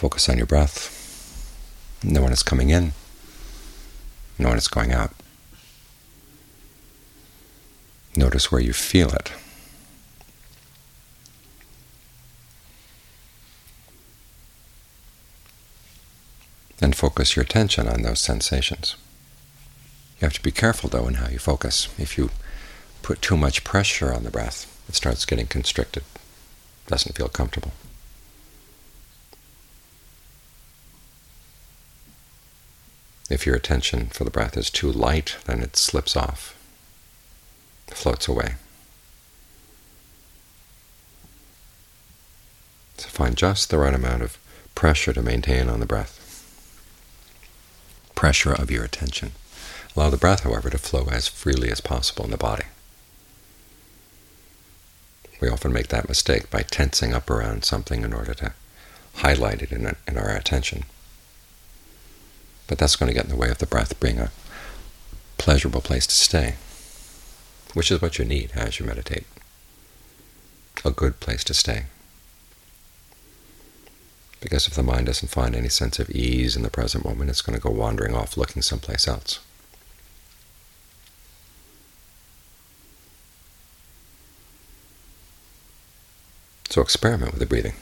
Focus on your breath. Know when it's coming in, know when it's going out. Notice where you feel it. And focus your attention on those sensations. You have to be careful, though, in how you focus. If you put too much pressure on the breath, it starts getting constricted. It doesn't feel comfortable. If your attention for the breath is too light, then it slips off, floats away. So find just the right amount of pressure to maintain on the breath. Pressure of your attention. Allow the breath, however, to flow as freely as possible in the body. We often make that mistake by tensing up around something in order to highlight it in our attention. But that's going to get in the way of the breath being a pleasurable place to stay, which is what you need as you meditate. A good place to stay. Because if the mind doesn't find any sense of ease in the present moment, it's going to go wandering off looking someplace else. So experiment with the breathing.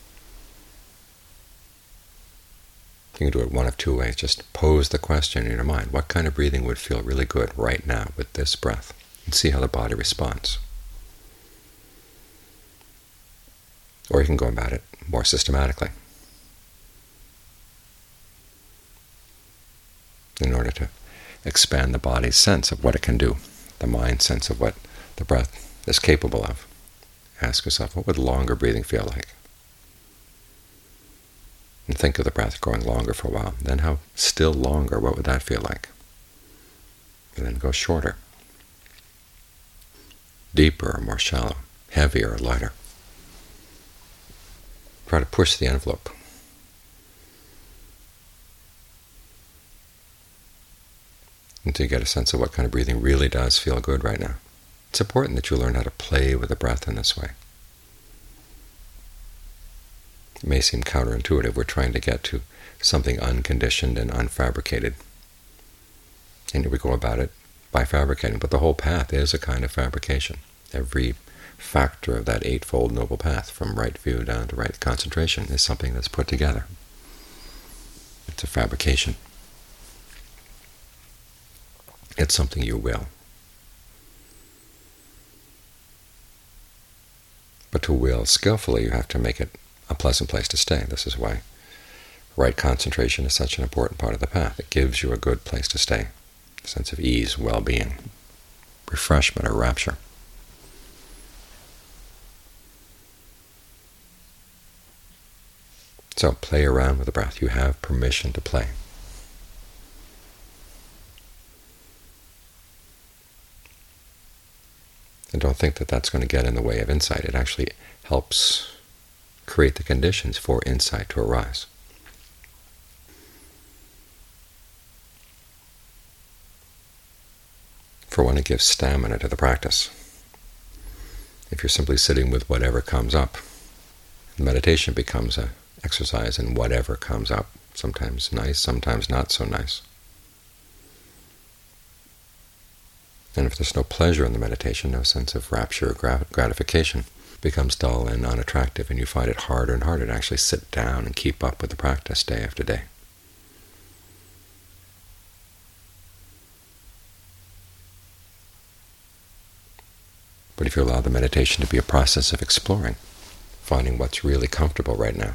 You can do it one of two ways. Just pose the question in your mind, what kind of breathing would feel really good right now with this breath? And see how the body responds. Or you can go about it more systematically, in order to expand the body's sense of what it can do, the mind's sense of what the breath is capable of. Ask yourself, what would longer breathing feel like? And think of the breath going longer for a while. Then how still longer, what would that feel like? And then go shorter, deeper or more shallow, heavier or lighter. Try to push the envelope. Until you get a sense of what kind of breathing really does feel good right now. It's important that you learn how to play with the breath in this way. It may seem counterintuitive. We're trying to get to something unconditioned and unfabricated. And we go about it by fabricating. But the whole path is a kind of fabrication. Every factor of that eightfold noble path, from right view down to right concentration, is something that's put together. It's a fabrication. It's something you will. But to will skillfully, you have to make it a pleasant place to stay. This is why right concentration is such an important part of the path. It gives you a good place to stay, a sense of ease, well-being, refreshment, or rapture. So play around with the breath. You have permission to play. And don't think that that's going to get in the way of insight. It actually helps create the conditions for insight to arise. For one, it gives stamina to the practice. If you're simply sitting with whatever comes up, meditation becomes an exercise in whatever comes up, sometimes nice, sometimes not so nice. And if there's no pleasure in the meditation, no sense of rapture or gratification, it becomes dull and unattractive, and you find it harder and harder to actually sit down and keep up with the practice day after day. But if you allow the meditation to be a process of exploring, finding what's really comfortable right now,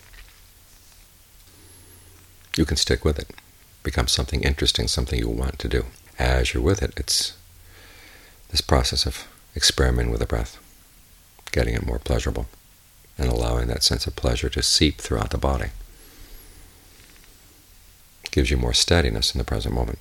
you can stick with it. It becomes something interesting, something you want to do. As you're with it, it's this process of experimenting with the breath, getting it more pleasurable, and allowing that sense of pleasure to seep throughout the body. It gives you more steadiness in the present moment.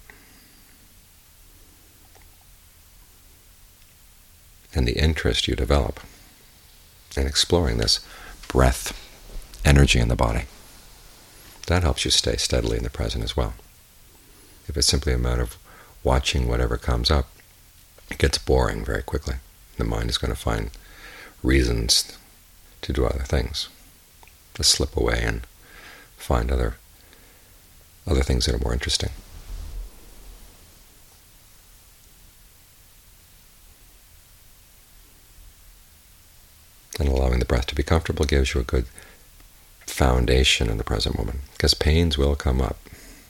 And the interest you develop in exploring this breath energy in the body, that helps you stay steadily in the present as well. If it's simply a matter of watching whatever comes up, it gets boring very quickly. The mind is going to find reasons to do other things, to slip away and find other things that are more interesting. And allowing the breath to be comfortable gives you a good foundation in the present moment, because pains will come up.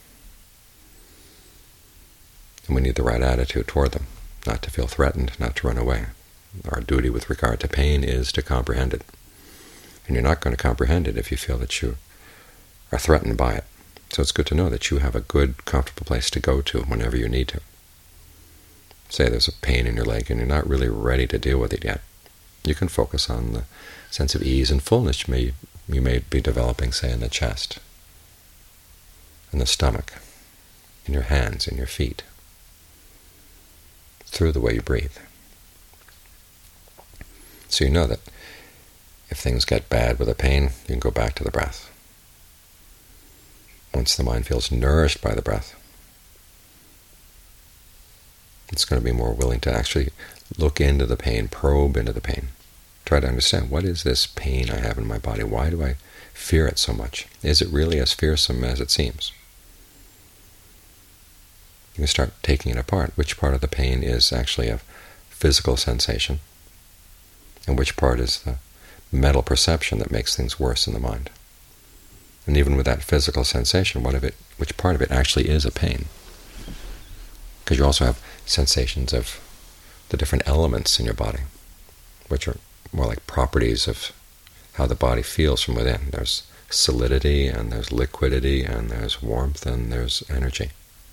And we need the right attitude toward them, not to feel threatened, not to run away. Our duty with regard to pain is to comprehend it. And you're not going to comprehend it if you feel that you are threatened by it. So it's good to know that you have a good, comfortable place to go to whenever you need to. Say there's a pain in your leg and you're not really ready to deal with it yet. You can focus on the sense of ease and fullness you may be developing, say, in the chest, in the stomach, in your hands, in your feet, through the way you breathe. So you know that if things get bad with a pain, you can go back to the breath. Once the mind feels nourished by the breath, it's going to be more willing to actually look into the pain, probe into the pain, try to understand, what is this pain I have in my body? Why do I fear it so much? Is it really as fearsome as it seems? You can start taking it apart. Which part of the pain is actually a physical sensation, and which part is the mental perception that makes things worse in the mind? And even with that physical sensation, which part of it actually is a pain? Because you also have sensations of the different elements in your body, which are more like properties of how the body feels from within. There's solidity, and there's liquidity, and there's warmth, and there's energy.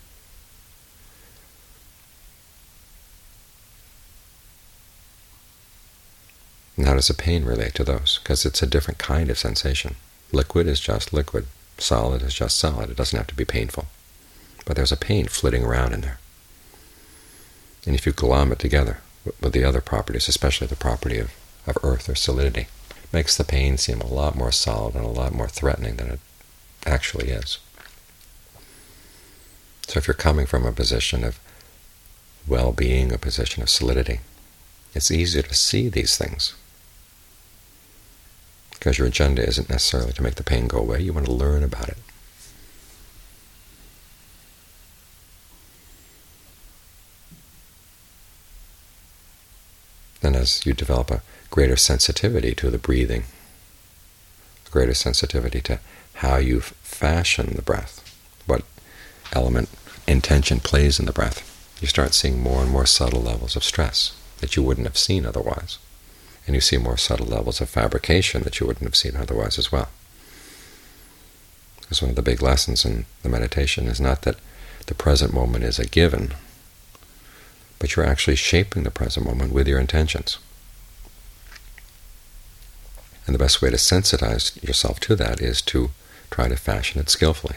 And how does the pain relate to those? Because it's a different kind of sensation. Liquid is just liquid. Solid is just solid. It doesn't have to be painful. But there's a pain flitting around in there. And if you glom it together with the other properties, especially the property of earth or solidity, it makes the pain seem a lot more solid and a lot more threatening than it actually is. So if you're coming from a position of well-being, a position of solidity, it's easier to see these things, because your agenda isn't necessarily to make the pain go away. You want to learn about it. Then as you develop a greater sensitivity to the breathing, a greater sensitivity to how you fashion the breath, what element intention plays in the breath, you start seeing more and more subtle levels of stress that you wouldn't have seen otherwise. And you see more subtle levels of fabrication that you wouldn't have seen otherwise as well. Because one of the big lessons in the meditation is not that the present moment is a given, but you're actually shaping the present moment with your intentions. And the best way to sensitize yourself to that is to try to fashion it skillfully.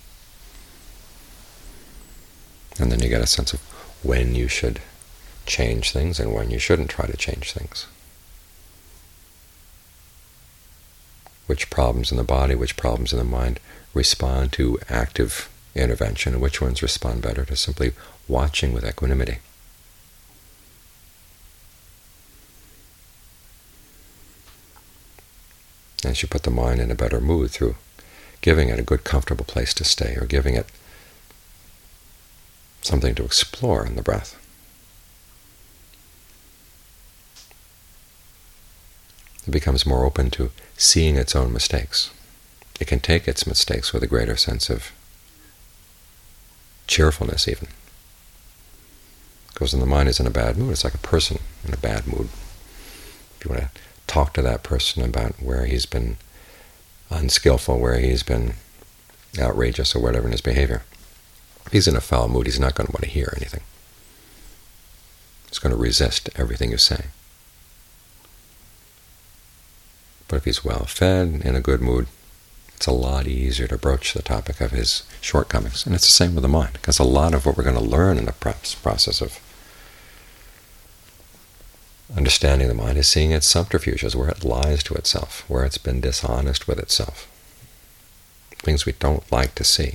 And then you get a sense of when you should change things and when you shouldn't try to change things. Which problems in the body, which problems in the mind respond to active intervention, and which ones respond better to simply watching with equanimity. As you put the mind in a better mood through giving it a good, comfortable place to stay, or giving it something to explore in the breath. It becomes more open to seeing its own mistakes. It can take its mistakes with a greater sense of cheerfulness even. Because when the mind is in a bad mood, it's like a person in a bad mood. If you want to talk to that person about where he's been unskillful, where he's been outrageous or whatever in his behavior, if he's in a foul mood, he's not going to want to hear anything. He's going to resist everything you say. But if he's well-fed, in a good mood, it's a lot easier to broach the topic of his shortcomings. And it's the same with the mind, because a lot of what we're going to learn in the process of understanding the mind is seeing its subterfuges, where it lies to itself, where it's been dishonest with itself, things we don't like to see.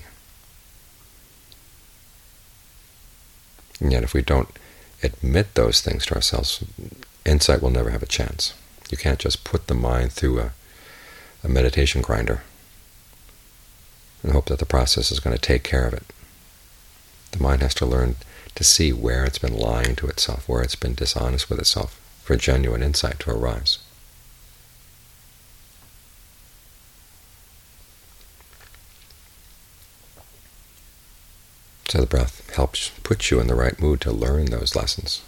And yet if we don't admit those things to ourselves, insight will never have a chance. You can't just put the mind through a meditation grinder and hope that the process is going to take care of it. The mind has to learn to see where it's been lying to itself, where it's been dishonest with itself, for genuine insight to arise. So the breath helps put you in the right mood to learn those lessons.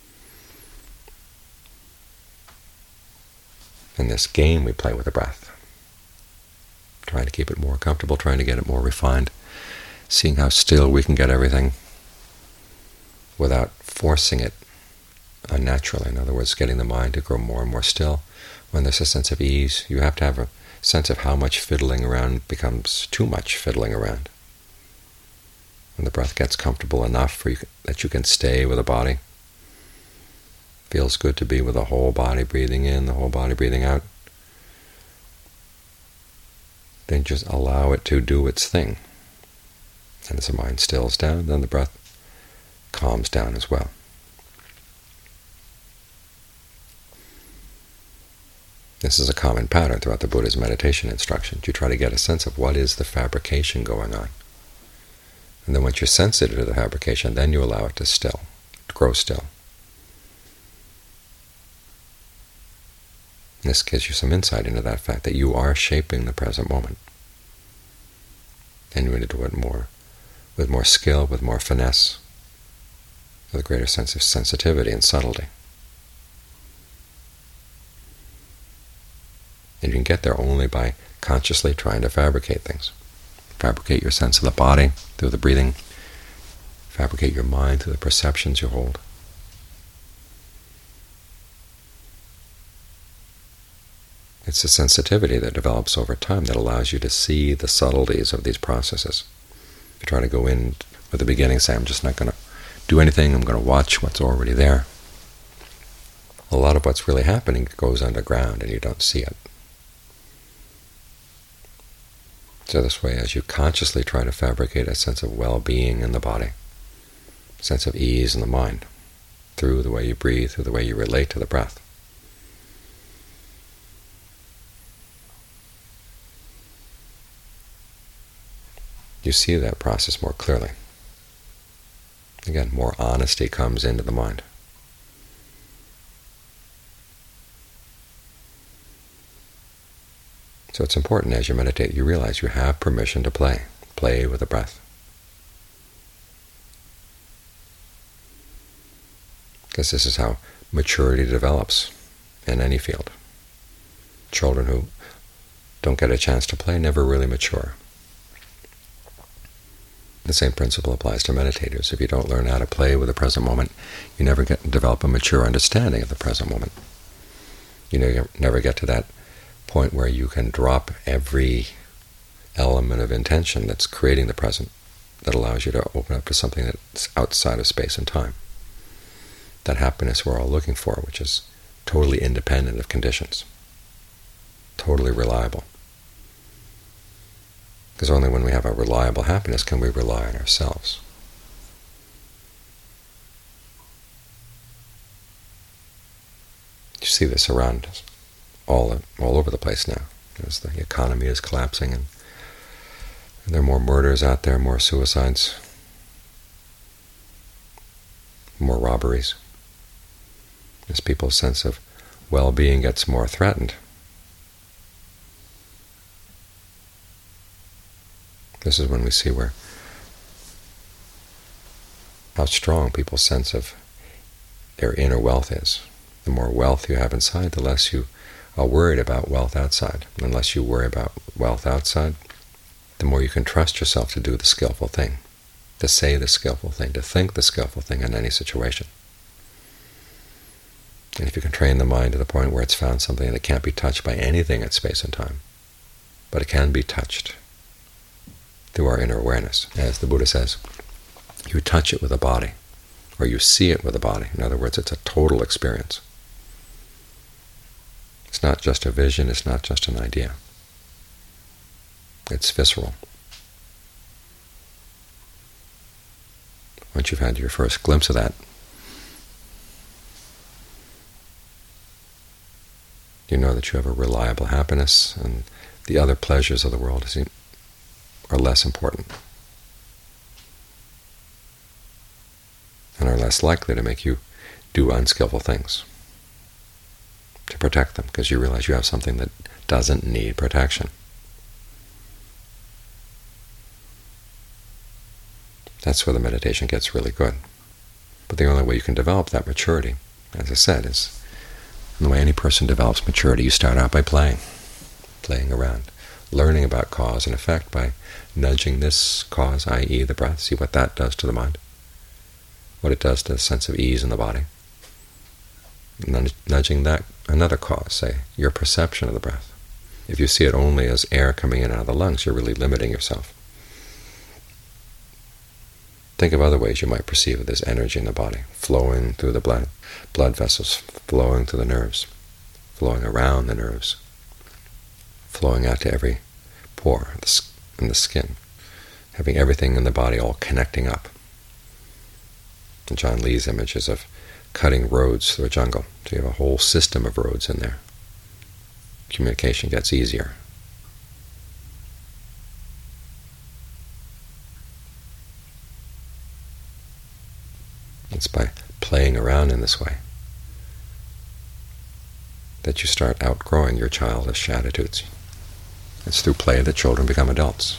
In this game we play with the breath, trying to keep it more comfortable, trying to get it more refined, seeing how still we can get everything without forcing it unnaturally. In other words, getting the mind to grow more and more still. When there's a sense of ease, you have to have a sense of how much fiddling around becomes too much fiddling around. When the breath gets comfortable enough for you that you can stay with the body, feels good to be with the whole body breathing in, the whole body breathing out, then just allow it to do its thing. And as the mind stills down, then the breath calms down as well. This is a common pattern throughout the Buddha's meditation instructions. You try to get a sense of what is the fabrication going on. And then once you're sensitive to the fabrication, then you allow it to grow still. This gives you some insight into that fact that you are shaping the present moment. And you need to do it with more skill, with more finesse, with a greater sense of sensitivity and subtlety. And you can get there only by consciously trying to fabricate things. Fabricate your sense of the body through the breathing. Fabricate your mind through the perceptions you hold. It's the sensitivity that develops over time that allows you to see the subtleties of these processes. If you try to go in with the beginning, say, I'm just not going to do anything, I'm going to watch what's already there, a lot of what's really happening goes underground and you don't see it. So this way, as you consciously try to fabricate a sense of well-being in the body, a sense of ease in the mind, through the way you breathe, through the way you relate to the breath, you see that process more clearly. Again, more honesty comes into the mind. So it's important as you meditate, you realize you have permission to play with the breath. Because this is how maturity develops in any field. Children who don't get a chance to play never really mature. The same principle applies to meditators. If you don't learn how to play with the present moment, you never develop a mature understanding of the present moment. You never get to that point where you can drop every element of intention that's creating the present, that allows you to open up to something that's outside of space and time. That happiness we're all looking for, which is totally independent of conditions, totally reliable. Because only when we have a reliable happiness can we rely on ourselves. You see this around us, all over the place now, as the economy is collapsing, and there are more murders out there, more suicides, more robberies. As people's sense of well-being gets more threatened, this is when we see how strong people's sense of their inner wealth is. The more wealth you have inside, the less you are worried about wealth outside. And the less you worry about wealth outside, the more you can trust yourself to do the skillful thing, to say the skillful thing, to think the skillful thing in any situation. And if you can train the mind to the point where it's found something that can't be touched by anything in space and time, but it can be touched through our inner awareness. As the Buddha says, you touch it with the body, or you see it with the body. In other words, it's a total experience. It's not just a vision, it's not just an idea. It's visceral. Once you've had your first glimpse of that, you know that you have a reliable happiness, and the other pleasures of the world are less important and are less likely to make you do unskillful things to protect them, because you realize you have something that doesn't need protection. That's where the meditation gets really good. But the only way you can develop that maturity, as I said, is the way any person develops maturity. You start out by playing around, learning about cause and effect by nudging this cause, i.e. the breath, see what that does to the mind, what it does to the sense of ease in the body. Nudging that another cause, say, your perception of the breath. If you see it only as air coming in and out of the lungs, you're really limiting yourself. Think of other ways you might perceive of this energy in the body, flowing through the blood vessels, flowing through the nerves, flowing around the nerves, flowing out to every pore in the skin, having everything in the body all connecting up. And John Lee's images of cutting roads through a jungle. So you have a whole system of roads in there. Communication gets easier. It's by playing around in this way that you start outgrowing your childish attitudes. It's through play that children become adults.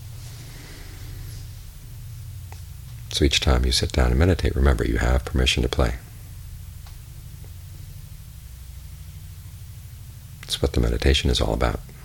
So each time you sit down and meditate, remember you have permission to play. That's what the meditation is all about.